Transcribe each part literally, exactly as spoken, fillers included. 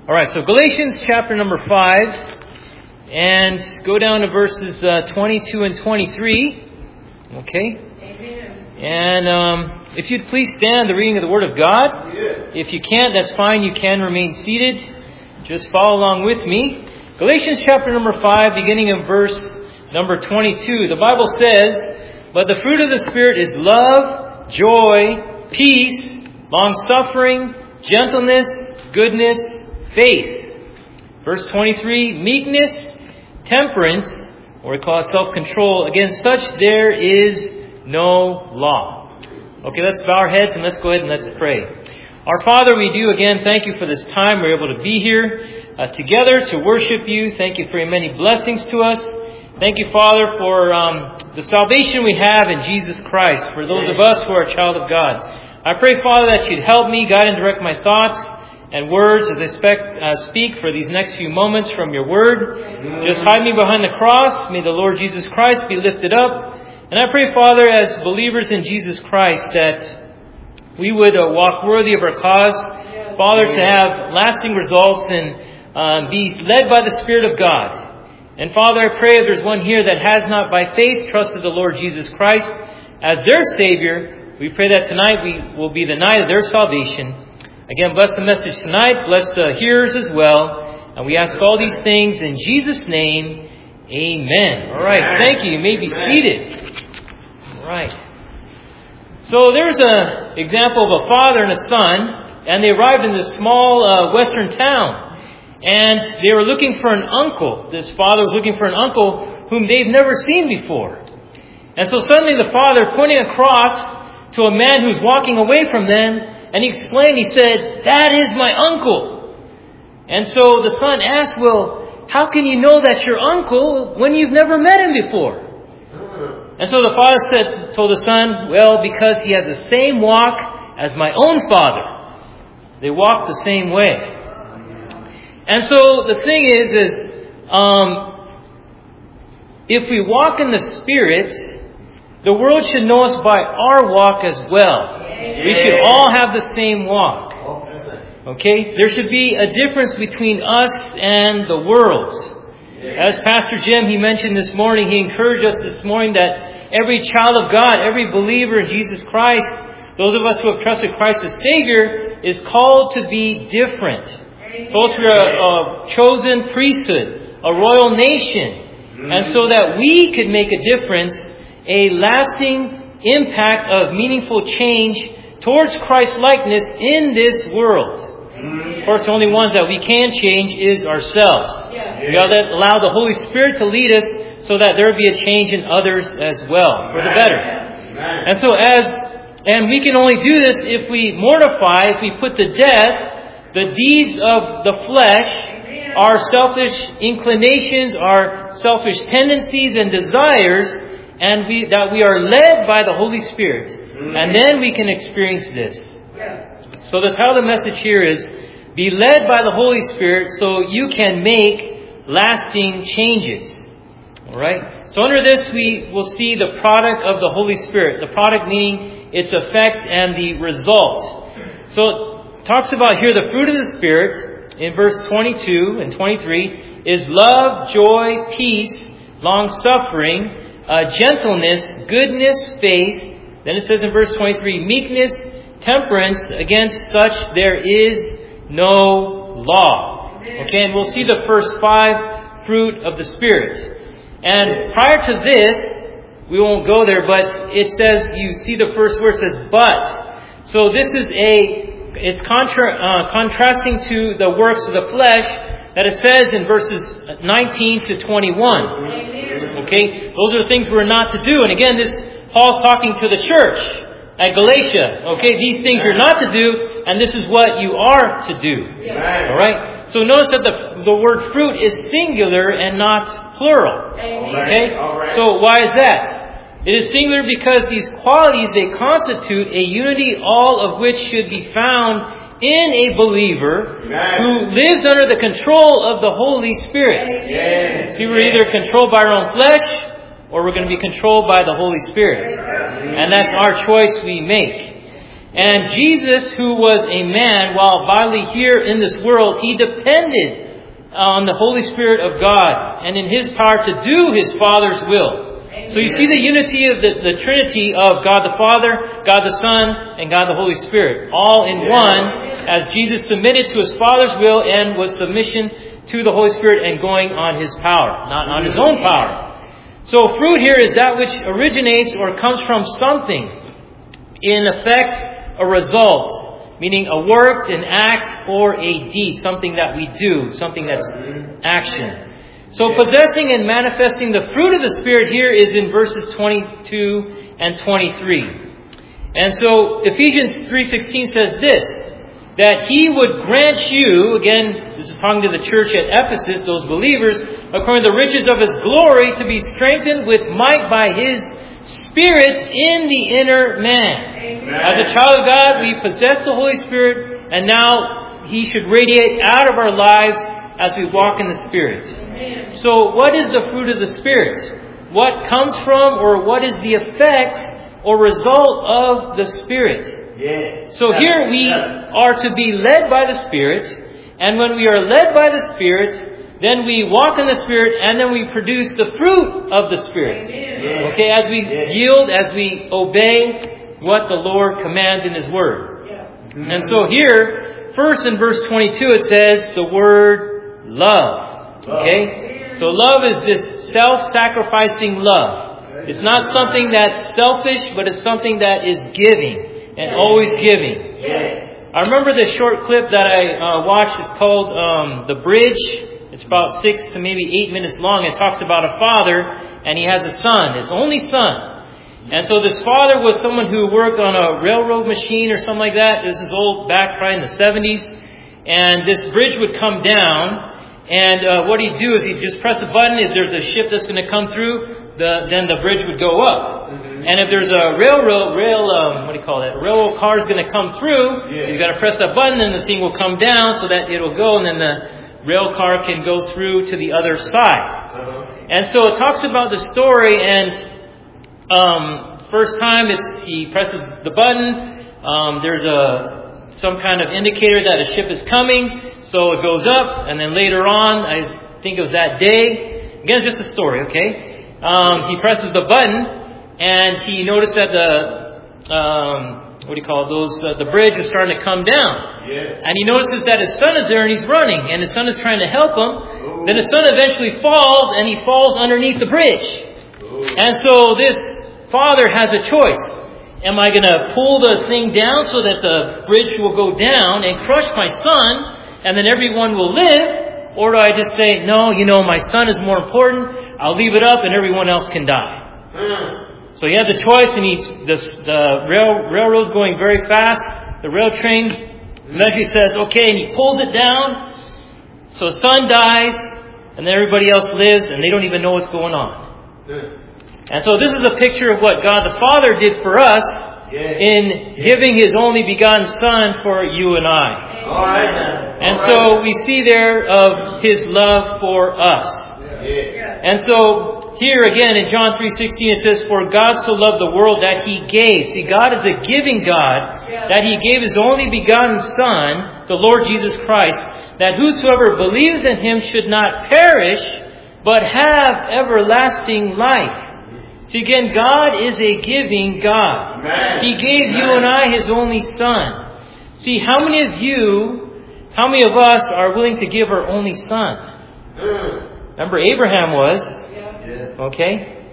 All right, so Galatians chapter number five, and go down to verses uh, twenty-two and twenty-three. Okay? Amen. And um, if you'd please stand the reading of the Word of God. Yeah. If you can't, that's fine. You can remain seated. Just follow along with me. Galatians chapter number five, beginning of verse number twenty-two. The Bible says, "But the fruit of the Spirit is love, joy, peace, long-suffering, gentleness, goodness, faith." Verse twenty-three, "Meekness, temperance," or we call it self-control, "against such there is no law." Okay, let's bow our heads and let's go ahead and let's pray. Our Father, we do again thank you for this time. We're able to be here uh, together to worship you. Thank you for your many blessings to us. Thank you, Father, for um, the salvation we have in Jesus Christ, for those of us who are a child of God. I pray, Father, that you'd help me, guide and direct my thoughts and words as I spec, uh, speak for these next few moments from your word. Just hide me behind the cross. May the Lord Jesus Christ be lifted up. And I pray, Father, as believers in Jesus Christ, that we would uh, walk worthy of our cause. Father, to have lasting results and um, be led by the Spirit of God. And Father, I pray if there's one here that has not by faith trusted the Lord Jesus Christ as their Savior, we pray that tonight we will be the night of their salvation. Again, bless the message tonight. Bless the hearers as well. And we ask all these things in Jesus' name. Amen. All right. Thank you. You may be seated. All right. So there's an example of a father and a son. And they arrived in this small uh, western town. And they were looking for an uncle. This father was looking for an uncle whom they've never seen before. And so suddenly the father, pointing across to a man who's walking away from them, and he explained, he said, "That is my uncle." And so the son asked, "Well, how can you know that's your uncle when you've never met him before?" And so the father said, told the son, "Well, because he has the same walk as my own father." They walk the same way. And so the thing is, is um, if we walk in the Spirit, the world should know us by our walk as well. We should all have the same walk. Okay? There should be a difference between us and the world. As Pastor Jim, he mentioned this morning, he encouraged us this morning that every child of God, every believer in Jesus Christ, those of us who have trusted Christ as Savior, is called to be different. So we are a chosen priesthood, a royal nation. And so that we could make a difference, a lasting impact of meaningful change towards Christ-likeness in this world. Of course, the only ones that we can change is ourselves. We got to allow the Holy Spirit to lead us so that there be a change in others as well, for the better. And so as, and we can only do this if we mortify, if we put to death the deeds of the flesh, our selfish inclinations, our selfish tendencies and desires, and we, that we are led by the Holy Spirit. And then we can experience this. So the title of the message here is, "Be led by the Holy Spirit so you can make lasting changes." Alright? So under this we will see the product of the Holy Spirit. The product meaning its effect and the result. So it talks about here the fruit of the Spirit in verse twenty-two and twenty-three is love, joy, peace, long-suffering, Uh, gentleness, goodness, faith. Then it says in verse twenty-three, meekness, temperance. Against such there is no law. Okay, and we'll see the first five fruit of the Spirit. And prior to this, we won't go there, but it says, you see the first word says, "but." So this is a, it's contra, uh, contrasting to the works of the flesh that it says in verses nineteen to twenty-one. Okay, those are the things we're not to do. And again, this Paul's talking to the church at Galatia. Okay, these things you're not to do, and this is what you are to do. All right. So notice that the the word fruit is singular and not plural. Okay. So why is that? It is singular because these qualities, they constitute a unity, all of which should be found in a believer who lives under the control of the Holy Spirit. Yes. See, we're either controlled by our own flesh or we're going to be controlled by the Holy Spirit. And that's our choice we make. And Jesus, who was a man, while bodily here in this world, he depended on the Holy Spirit of God and in His power to do His Father's will. So you see the unity of the, the Trinity of God the Father, God the Son, and God the Holy Spirit, all in one, as Jesus submitted to His Father's will and was submission to the Holy Spirit and going on His power, not on His own power. So fruit here is that which originates or comes from something. In effect, a result, meaning a work, an act, or a deed, something that we do, something that's action. So possessing and manifesting the fruit of the Spirit here is in verses twenty-two and twenty-three. And so Ephesians three sixteen says this, that He would grant you, again, this is talking to the church at Ephesus, those believers, according to the riches of His glory, to be strengthened with might by His Spirit in the inner man. Amen. As a child of God, we possess the Holy Spirit, and now He should radiate out of our lives as we walk in the Spirit. Amen. So what is the fruit of the Spirit? What comes from, or what is the effect or result of the Spirit? Yes. So here we are to be led by the Spirit, and when we are led by the Spirit, then we walk in the Spirit, and then we produce the fruit of the Spirit. Yes. Okay, as we yes. yield, as we obey what the Lord commands in His Word. Yeah. Mm-hmm. And so here, first in verse twenty-two, it says the word love. Okay? So love is this self-sacrificing love. It's not something that's selfish, but it's something that is giving and always giving. Yes. I remember this short clip that I uh, watched. It's called um, The Bridge. It's about six to maybe eight minutes long. It talks about a father, and he has a son, his only son. And so this father was someone who worked on a railroad machine or something like that. This is old, back probably in the seventies. And this bridge would come down, and uh, what he'd do is he'd just press a button. If there's a ship that's going to come through, the, then the bridge would go up. Mm-hmm. And if there's a railroad, rail, um, what do you call that? Railroad car is going to come through. Yeah. He's got to press that button, and the thing will come down so that it'll go, and then the rail car can go through to the other side. Uh-huh. And so it talks about the story, and um, first time it's he presses the button. Um, there's a some kind of indicator that a ship is coming, so it goes up, and then later on, I think it was that day. Again, it's just a story, okay? Um, he presses the button, and he noticed that the um, what do you call it? Those uh, the bridge is starting to come down. Yeah. And he notices that his son is there, and he's running, and his son is trying to help him. Ooh. Then his son eventually falls, and he falls underneath the bridge. Ooh. And so this father has a choice. Am I going to pull the thing down so that the bridge will go down and crush my son, and then everyone will live? Or do I just say, no, you know, my son is more important. I'll leave it up, and everyone else can die. Mm. So he has a choice, and he's the, the rail, railroad's going very fast. The rail train eventually says, okay, and he pulls it down. So his son dies, and then everybody else lives, and they don't even know what's going on. Mm. And so this is a picture of what God the Father did for us yes. in yes. giving His only begotten Son for you and I. All right. And All so right. we see there of His love for us. Yeah. And so here again in John three sixteen it says, for God so loved the world that He gave. See, God is a giving God, that He gave His only begotten Son, the Lord Jesus Christ, that whosoever believes in Him should not perish, but have everlasting life. See, again, God is a giving God. Amen. He gave Amen. You and I His only Son. See, how many of you, how many of us are willing to give our only Son? Remember, Abraham was. Okay?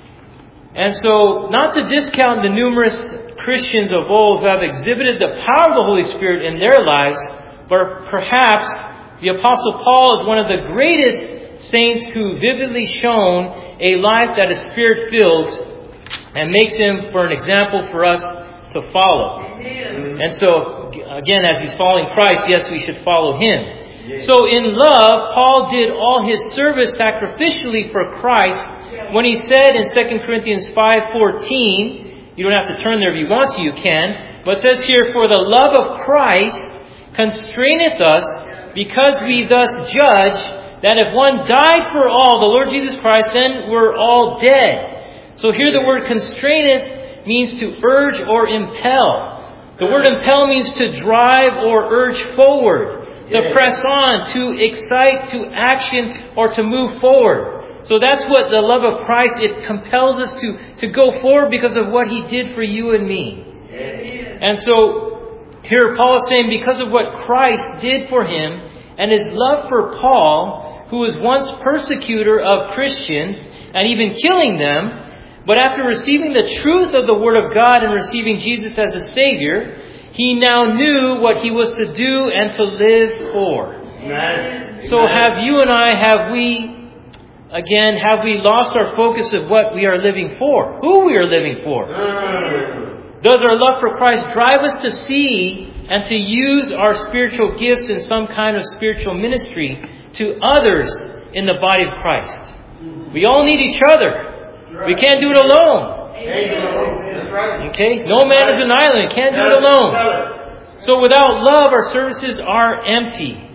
And so, not to discount the numerous Christians of old who have exhibited the power of the Holy Spirit in their lives, but perhaps the Apostle Paul is one of the greatest saints who vividly shown a life that is Spirit-filled and makes him for an example for us to follow. Amen. And so, again, as he's following Christ, yes, we should follow him. Yes. So in love, Paul did all his service sacrificially for Christ when he said in Second Corinthians five fourteen, you don't have to turn there if you want to, you can, but it says here, for the love of Christ constraineth us, because we thus judge that if one died for all, the Lord Jesus Christ, then we're all dead. So here the word constraineth means to urge or impel. The word impel means to drive or urge forward, to press on, to excite, to action, or to move forward. So that's what the love of Christ, it compels us to, to go forward because of what He did for you and me. And so here Paul is saying because of what Christ did for him and his love for Paul, who was once persecutor of Christians and even killing them, but after receiving the truth of the Word of God and receiving Jesus as a Savior, he now knew what he was to do and to live for. Amen. So have you and I, have we, again, have we lost our focus of what we are living for? Who we are living for? Does our love for Christ drive us to see and to use our spiritual gifts in some kind of spiritual ministry to others in the body of Christ? We all need each other. We can't do it alone. Okay? No man is an island. Can't do it alone. So without love, our services are empty.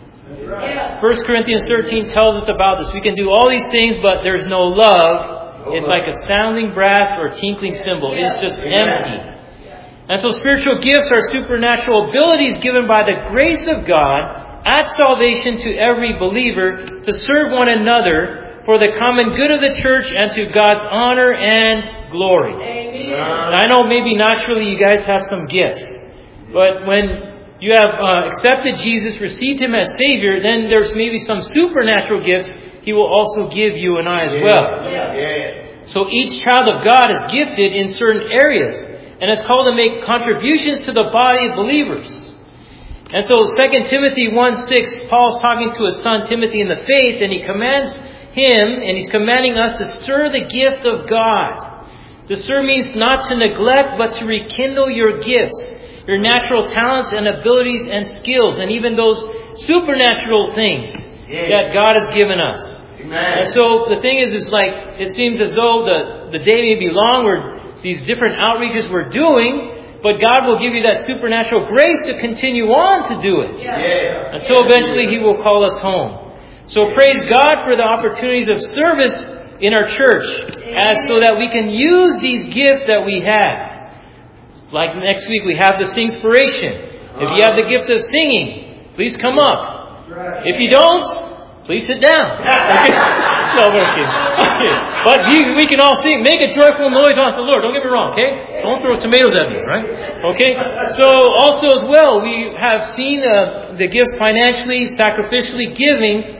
First Corinthians thirteen tells us about this. We can do all these things, but there's no love. It's like a sounding brass or tinkling cymbal. It's just empty. And so spiritual gifts are supernatural abilities given by the grace of God at salvation to every believer to serve one another for the common good of the church and to God's honor and glory. Amen. I know maybe naturally you guys have some gifts, but when you have uh, accepted Jesus, received Him as Savior, then there's maybe some supernatural gifts He will also give you and I as well. Yeah. So each child of God is gifted in certain areas and is called to make contributions to the body of believers. And so Second Timothy one six, Paul's talking to his son Timothy in the faith, and he commands him, and he's commanding us to stir the gift of God. To stir means not to neglect, but to rekindle your gifts, your natural talents and abilities and skills, and even those supernatural things that God has given us. Amen. And so the thing is, it's like, it seems as though the, the day may be long or these different outreaches we're doing, but God will give you that supernatural grace to continue on to do it. Yeah. Until eventually He will call us home. So praise God for the opportunities of service in our church, as so that we can use these gifts that we have. Like next week we have the Singspiration. If you have the gift of singing, please come up. If you don't, please sit down. Okay? No, but okay. Okay. But you, we can all sing. Make a joyful noise unto the Lord. Don't get me wrong, okay? Don't throw tomatoes at me, right? Okay? So also as well, we have seen uh, the gifts financially, sacrificially giving,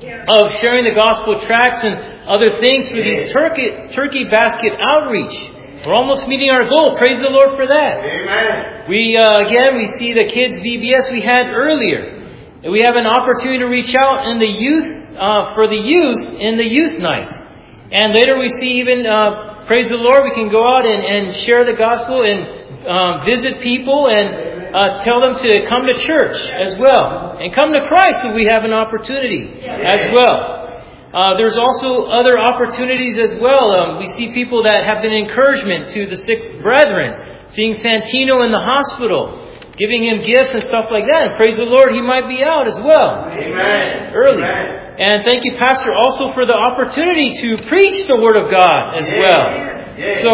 of sharing the gospel tracts and other things for these turkey, turkey basket outreach. We're almost meeting our goal. Praise the Lord for that. Amen. We, uh, again, we see the kids' V B S we had earlier. And we have an opportunity to reach out in the youth, uh, for the youth in the youth night. And later we see even, uh, praise the Lord, we can go out and, and share the gospel and um, visit people and Uh, tell them to come to church as well. And come to Christ if we have an opportunity as well. Uh, there's also other opportunities as well. Um, we see people that have been encouragement to the sick brethren. Seeing Santino in the hospital. Giving him gifts and stuff like that. And praise the Lord, he might be out as well. Amen. Early. Amen. And thank you, Pastor, also for the opportunity to preach the Word of God as well. So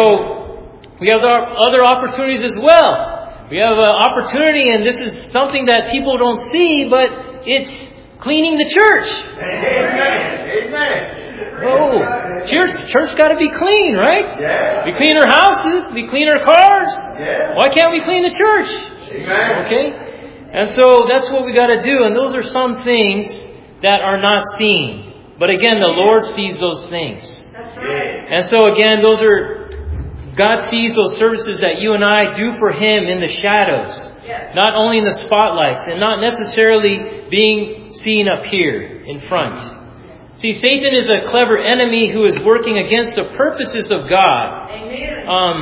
we have other opportunities as well. We have an opportunity, and this is something that people don't see, but it's cleaning the church. Amen. Amen. Oh, church, church got to be clean, right? Yeah. We clean our houses, we clean our cars. Yeah. Why can't we clean the church? Amen. Okay? And so that's what we got to do, and those are some things that are not seen. But again, the Lord sees those things. That's right. And so again, those are... God sees those services that you and I do for Him in the shadows. Yes. Not only in the spotlights and not necessarily being seen up here in front. See, Satan is a clever enemy who is working against the purposes of God um,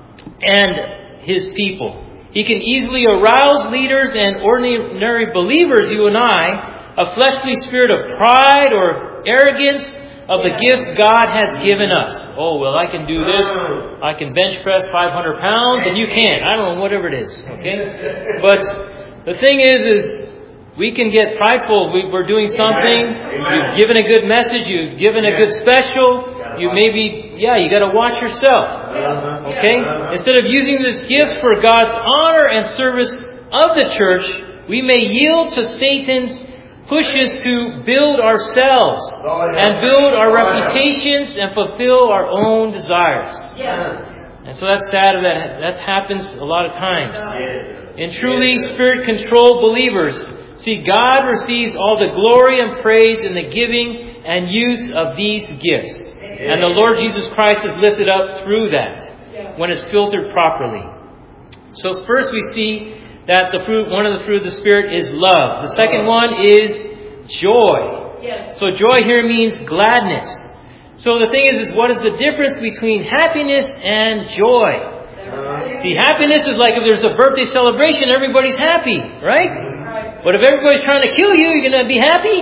and His people. He can easily arouse leaders and ordinary believers, you and I, a fleshly spirit of pride or arrogance of the gifts God has given us. Oh, well, I can do this. I can bench press five hundred pounds and you can't. I don't know, whatever it is. Okay? But the thing is, is we can get prideful. We, we're doing something. You've given a good message. You've given a good special. you maybe, yeah, you got to watch yourself. Okay? Instead of using these gifts for God's honor and service of the church, we may yield to Satan's pushes to build ourselves and build our reputations and fulfill our own desires. And so that's sad that that happens a lot of times. In truly Spirit-controlled believers, see, God receives all the glory and praise in the giving and use of these gifts. And the Lord Jesus Christ is lifted up through that when it's filtered properly. So first we see that the fruit, one of the fruit of the Spirit is love. The second one is joy. So joy here means gladness. So the thing is, is what is the difference between happiness and joy? See, happiness is like if there's a birthday celebration, everybody's happy, right? But if everybody's trying to kill you, you're going to be happy?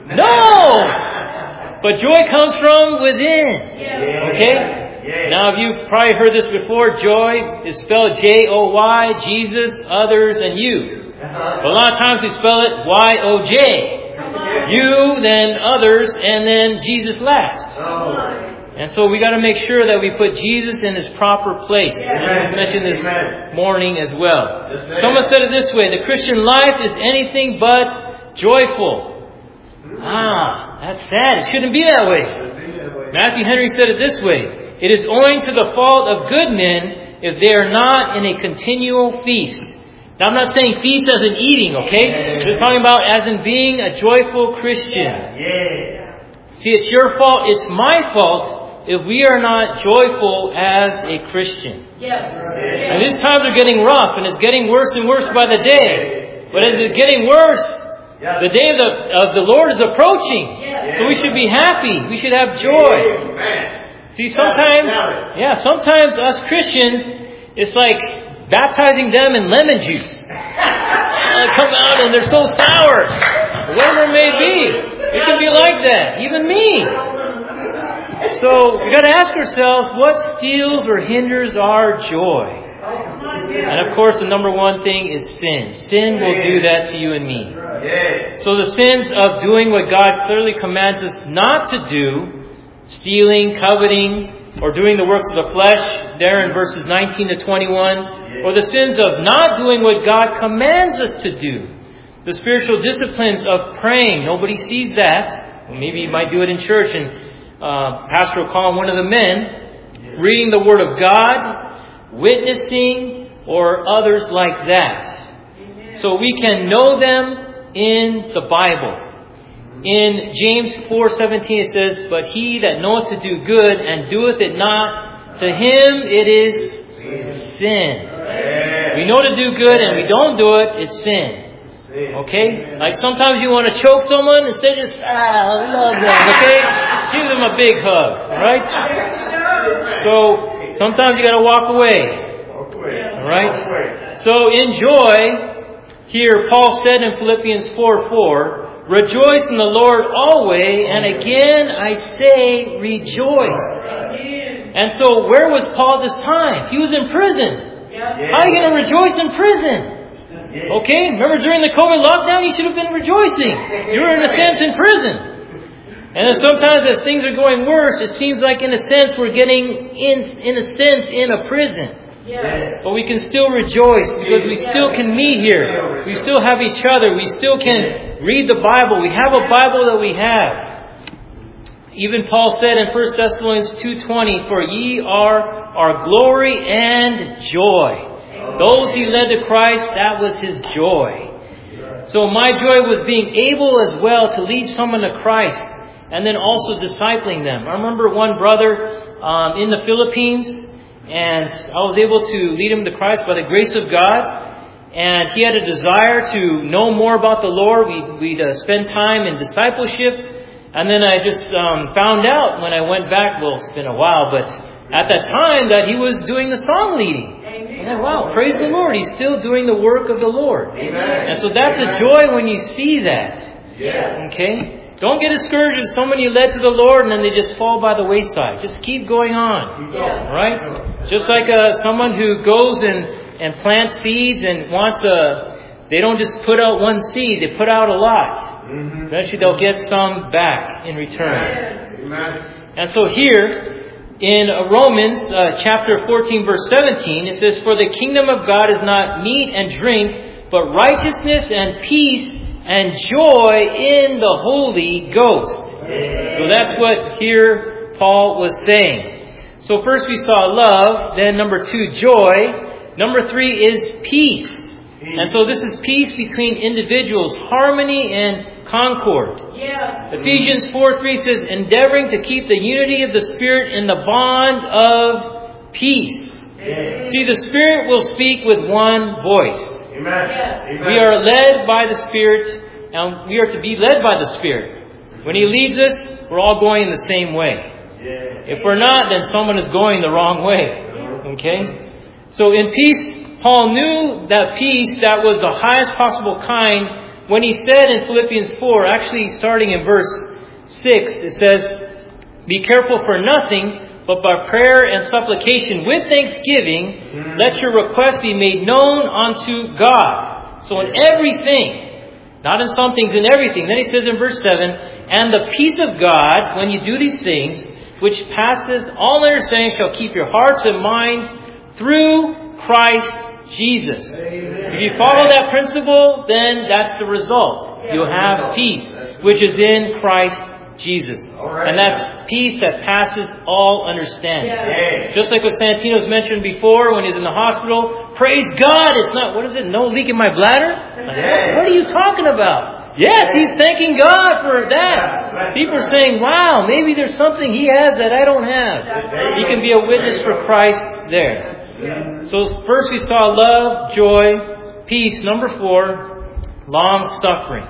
No! But joy comes from within. Okay? Now, if you've probably heard this before, joy is spelled J O Y, Jesus, others, and you. But a lot of times we spell it Y O J. You, then others, and then Jesus last. And so we got to make sure that we put Jesus in His proper place. And I just mentioned this morning as well. Someone said it this way: the Christian life is anything but joyful. Ah, that's sad. It shouldn't be that way. Matthew Henry said it this way: it is owing to the fault of good men if they are not in a continual feast. Now, I'm not saying feast as in eating, okay? I'm just talking about as in being a joyful Christian. See, it's your fault, it's my fault if we are not joyful as a Christian. And these times are getting rough, and it's getting worse and worse by the day. But as it's getting worse, the day of the, of the Lord is approaching. So we should be happy. We should have joy. See, sometimes, yeah, sometimes us Christians, it's like baptizing them in lemon juice. They come out and they're so sour. Whatever it may be. It can be like that. Even me. So we got to ask ourselves, what steals or hinders our joy? And of course, the number one thing is sin. Sin will do that to you and me. So the sins of doing what God clearly commands us not to do, stealing, coveting, or doing the works of the flesh, there in verses nineteen to twenty-one, or the sins of not doing what God commands us to do. The spiritual disciplines of praying. Nobody sees that. Maybe you might do it in church, and uh, Pastor will call one of the men. Reading the Word of God, witnessing, or others like that. So we can know them in the Bible. In James four seventeen it says, but he that knoweth to do good and doeth it not, to him it is sin. We know to do good and we don't do it, it's sin. Okay? Like sometimes you want to choke someone instead of just, ah, I love them, okay? Give them a big hug, right? So sometimes you got to walk away. Right? So in joy, here Paul said in Philippians four four, rejoice in the Lord always, and again I say rejoice. And so where was Paul this time? He was in prison. How are you going to rejoice in prison? Okay, remember during the COVID lockdown, you should have been rejoicing. You were in a sense in prison. And then sometimes as things are going worse, it seems like in a sense we're getting in, in a sense in a prison. But we can still rejoice because we still can meet here. We still have each other. We still can read the Bible. We have a Bible that we have. Even Paul said in First Thessalonians two twenty, for ye are our glory and joy. Those he led to Christ, that was his joy. So my joy was being able as well to lead someone to Christ and then also discipling them. I remember one brother um, in the Philippines, and I was able to lead him to Christ by the grace of God. And he had a desire to know more about the Lord. We, we'd uh, spend time in discipleship. And then I just um, found out when I went back, well, it's been a while, but at that time that he was doing the song leading. And I, wow, praise the Lord. He's still doing the work of the Lord. Amen. And so that's Amen. A joy when you see that. Yes. Okay? Don't get discouraged if somebody led to the Lord and then they just fall by the wayside. Just keep going on. Yeah. Right? Just like uh, someone who goes and, and plants seeds and wants a... They don't just put out one seed. They put out a lot. Mm-hmm. Eventually they'll get some back in return. Amen. And so here, in Romans uh, chapter fourteen, verse seventeen, it says, "For the kingdom of God is not meat and drink, but righteousness and peace and joy in the Holy Ghost." So that's what here Paul was saying. So first we saw love, then number two, joy. Number three is peace. And so this is peace between individuals, harmony and concord. Yeah. Ephesians four three says, "Endeavoring to keep the unity of the Spirit in the bond of peace." Yeah. See, the Spirit will speak with one voice. Amen. Yeah. Amen. We are led by the Spirit, and we are to be led by the Spirit. When He leads us, we're all going in the same way. Yeah. If we're not, then someone is going the wrong way. Okay? So in peace, Paul knew that peace that was the highest possible kind when he said in Philippians four, actually starting in verse six, it says, "Be careful for nothing, but by prayer and supplication with thanksgiving, Mm-hmm. let your requests be made known unto God." So in everything, not in some things, in everything. Then he says in verse seven, "And the peace of God, when you do these things, which passes all understanding, shall keep your hearts and minds through Christ Jesus." Amen. If you follow that principle, then that's the result. You'll have peace, which is in Christ Jesus. And that's peace that passes all understanding. Yeah. Just like what Santino's mentioned before when he's in the hospital. Praise God, it's not, what is it, no leak in my bladder? Like, Yeah. what are you talking about? Yes, he's thanking God for that. People are saying, wow, maybe there's something he has that I don't have. He can be a witness for Christ there. So first we saw love, joy, peace. Number four, long-suffering.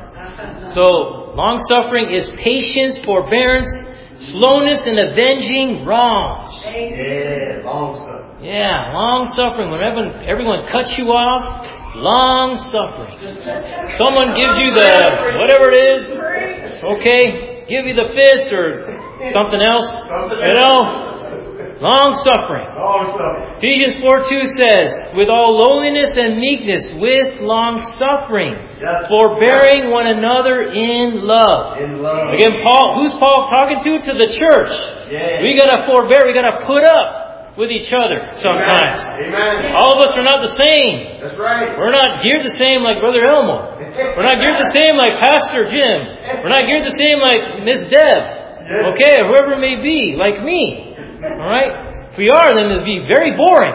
So long-suffering is patience, forbearance, slowness in avenging wrongs. Yeah, long suffering. Yeah, long-suffering. When everyone, everyone cuts you off, long-suffering. Someone gives you the, whatever it is, okay, give you the fist or something else, you know. Long-suffering. Long suffering. Ephesians four two says, "With all lowliness and meekness, with long-suffering, Yes. forbearing one another in love." In love. Again, Paul, who's Paul talking to? To the church. Yeah. We gotta forbear, we gotta put up with each other sometimes. Amen. All of us are not the same. That's right. We're not geared the same like Brother Elmo. We're not geared the same like Pastor Jim. We're not geared the same like Miss Deb. Okay, or whoever it may be, like me. Alright? If we are, then it'll be very boring.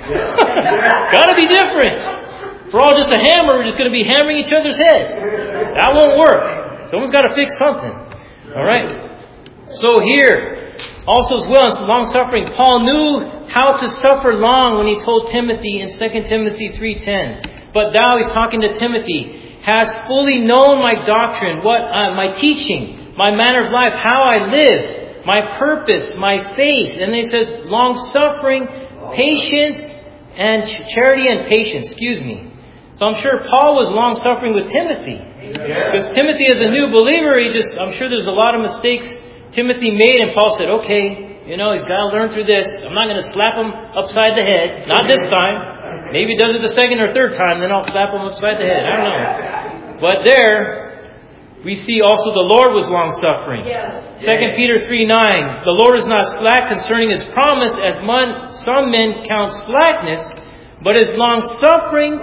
Gotta be different. If we're all just a hammer, we're just going to be hammering each other's heads. That won't work. Someone's got to fix something. Alright? So here, also as well in long-suffering, Paul knew how to suffer long when he told Timothy in Second Timothy three ten. "But thou," he's talking to Timothy, "hast fully known my doctrine, what uh, my teaching, my manner of life, how I lived, my purpose, my faith." And then he says, long-suffering, patience, and ch- charity and patience. Excuse me. So I'm sure Paul was long-suffering with Timothy. Because Timothy is a new believer, he just, I'm sure there's a lot of mistakes Timothy made, and Paul said, okay, you know, he's got to learn through this. I'm not going to slap him upside the head. Not this time. Maybe he does it the second or third time, then I'll slap him upside the head. I don't know. But there, we see also the Lord was long-suffering. Yeah. Second Peter three nine, "The Lord is not slack concerning His promise, as mon- some men count slackness, but is long-suffering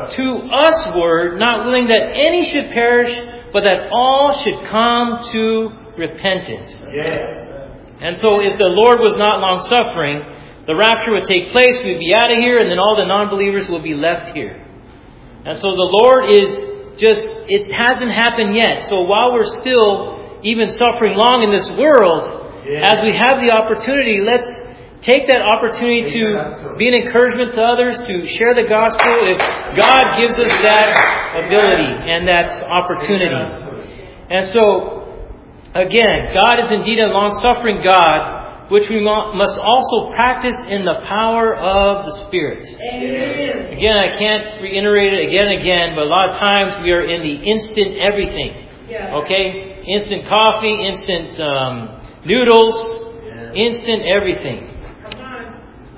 to usward, not willing that any should perish, but that all should come to repentance." Yeah. And so if the Lord was not long-suffering, the rapture would take place, we'd be out of here, and then all the non-believers will be left here. And so the Lord is just, it hasn't happened yet. So while we're still even suffering long in this world, Yeah. as we have the opportunity, let's take that opportunity to be an encouragement to others, to share the gospel if God gives us that ability and that opportunity. And so, again, God is indeed a long-suffering God, which we must also practice in the power of the Spirit. Amen. Again, I can't reiterate it again and again, but a lot of times we are in the instant everything. Yeah. Okay? Instant coffee, instant um, noodles, instant everything. Come on.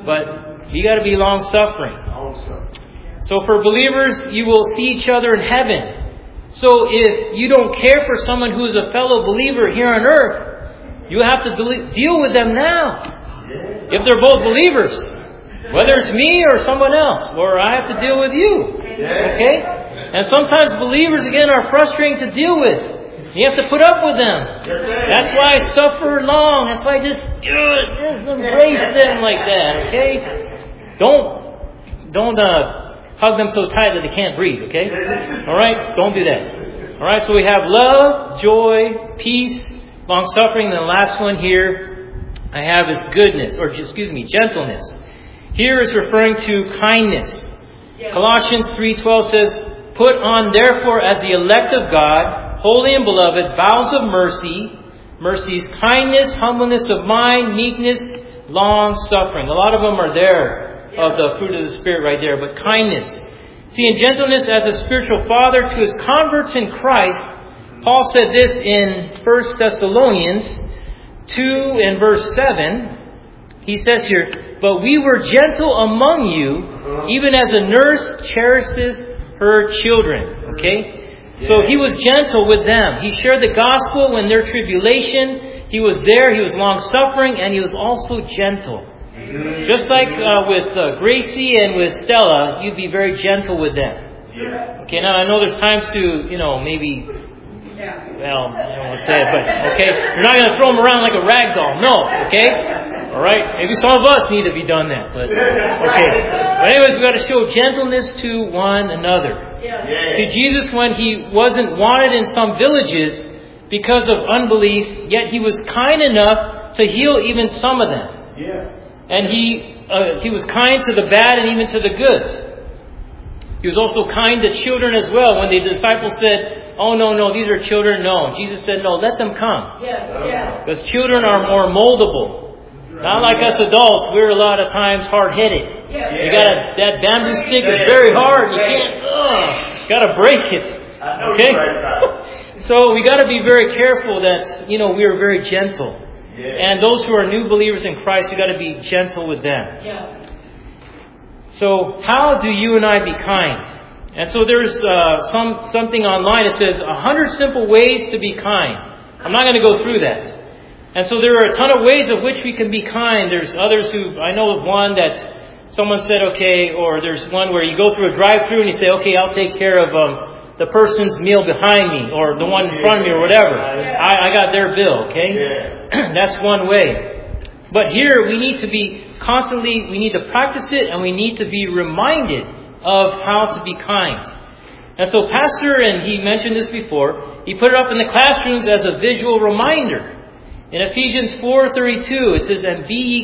But you got to be long-suffering. Long suffering. So for believers, you will see each other in heaven. So if you don't care for someone who is a fellow believer here on earth, You have to de- deal with them now. If they're both believers. Whether it's me or someone else. Or I have to deal with you. Okay? And sometimes believers, again, are frustrating to deal with. You have to put up with them. That's why I suffer long. That's why I just, just embrace them like that. Okay? Don't, don't uh, hug them so tight that they can't breathe. Okay? All right? Don't do that. All right? So we have love, joy, peace, long suffering. And the last one here I have is goodness, or excuse me, gentleness. Here is referring to kindness. Colossians three twelve says, "Put on therefore as the elect of God, holy and beloved, bowels of mercy, mercies, kindness, humbleness of mind, meekness, long suffering." A lot of them are there of the fruit of the Spirit right there. But kindness. See, in gentleness as a spiritual father to his converts in Christ, Paul said this in First Thessalonians two and verse seven. He says here, "But we were gentle among you, even as a nurse cherishes her children." Okay? So he was gentle with them. He shared the gospel in their tribulation. He was there. He was long-suffering. And he was also gentle. Just like uh, with uh, Gracie and with Stella, you'd be very gentle with them. Okay, now I know there's times to, you know, maybe... Well, I don't want to say it, but, okay? You're not going to throw them around like a rag doll. No, okay? All right? Maybe some of us need to be done that, but, okay. But anyways, we've got to show gentleness to one another. Yeah. See, Jesus, when he wasn't wanted in some villages because of unbelief, yet he was kind enough to heal even some of them. Yeah. And he uh, he was kind to the bad and even to the good. He was also kind to children as well. When the disciples said, "Oh, no, no, these are children," no. Jesus said, "No, let them come." Yeah. Yeah. Because children are more moldable. Not like us adults, we're a lot of times hard-headed. Yeah. You got a, that bamboo stick is very hard. You can't, ugh, got to break it. Okay? So we got to be very careful that, you know, we are very gentle. And those who are new believers in Christ, we got to be gentle with them. Yeah. So how do you and I be kind? And so there's uh, some something online that says a hundred simple ways to be kind. I'm not going to go through that. And so there are a ton of ways of which we can be kind. There's others who, I know of one that someone said, okay, or there's one where you go through a drive-through and you say, okay, I'll take care of um, the person's meal behind me or the one in front of me or whatever. I, I got their bill, okay? That's one way. But here we need to be constantly, we need to practice it and we need to be reminded of how to be kind. And so Pastor, and he mentioned this before, he put it up in the classrooms as a visual reminder. In Ephesians four thirty-two, it says, "And be ye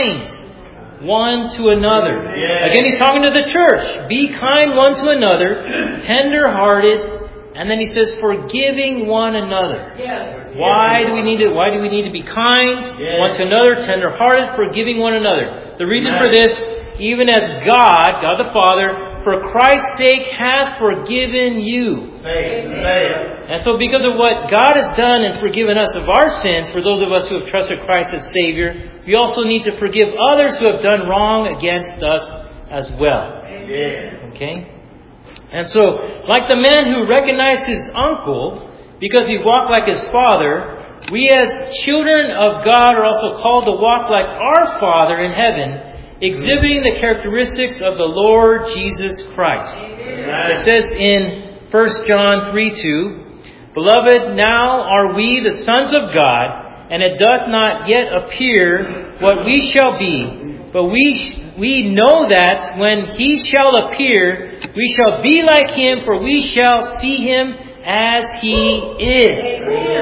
kind one to another." Again, he's talking to the church. Be kind one to another, tender-hearted, and then he says, forgiving one another. Yes. Why do we need to, why do we need to be kind one to another, tender-hearted, forgiving one another? The reason for this, even as God, God the Father, for Christ's sake hath forgiven you. Amen. And so because of what God has done and forgiven us of our sins, for those of us who have trusted Christ as Savior, we also need to forgive others who have done wrong against us as well. Amen. Okay? And so, like the man who recognized his uncle because he walked like his father, we as children of God are also called to walk like our Father in heaven, exhibiting the characteristics of the Lord Jesus Christ. Amen. It says in First John three two, "Beloved, now are we the sons of God, and it doth not yet appear what we shall be. But we we know that when he shall appear, we shall be like him, for we shall see him as he is."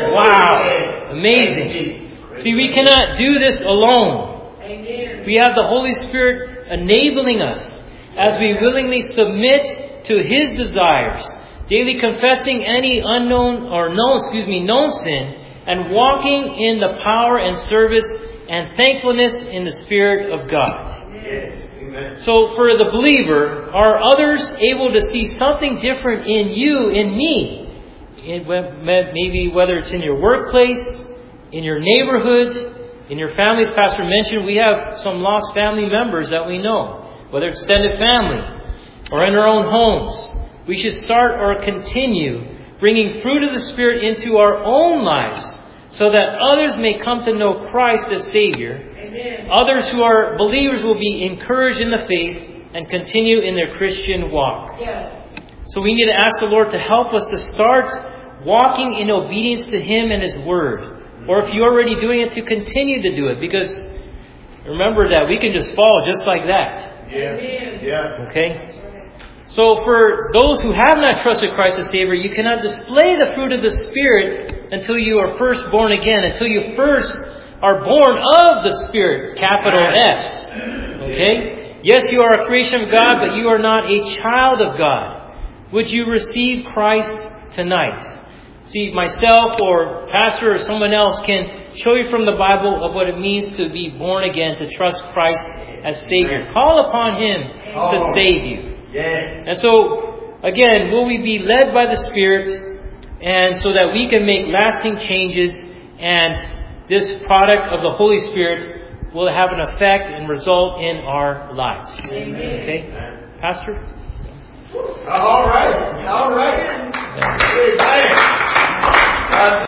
Wow. Amazing. See, we cannot do this alone. We have the Holy Spirit enabling us as we willingly submit to His desires, daily confessing any unknown or known, excuse me, known sin, and walking in the power and service and thankfulness in the Spirit of God. Yes. Amen. So for the believer, are others able to see something different in you, in me? In, maybe whether it's in your workplace, in your neighborhood, in your family. As Pastor mentioned, we have some lost family members that we know, whether it's extended family or in our own homes. We should start or continue bringing fruit of the Spirit into our own lives so that others may come to know Christ as Savior. Amen. Others who are believers will be encouraged in the faith and continue in their Christian walk. Yes. So we need to ask the Lord to help us to start walking in obedience to Him and His Word. Or if you're already doing it, to continue to do it. Because remember that we can just fall just like that. Yeah. Yeah. Okay? So for those who have not trusted Christ as Savior, you cannot display the fruit of the Spirit until you are first born again. Until you first are born of the Spirit. Capital S. Okay? Yes, you are a creation of God, but you are not a child of God. Would you receive Christ tonight? See, myself or pastor or someone else can show you from the Bible of what it means to be born again, to trust Christ as Savior. Call upon Him to save you. Yeah. And so, again, will we be led by the Spirit, and so that we can make lasting changes, and this product of the Holy Spirit will have an effect and result in our lives. Amen. Okay? Pastor? All right. All right. Amen.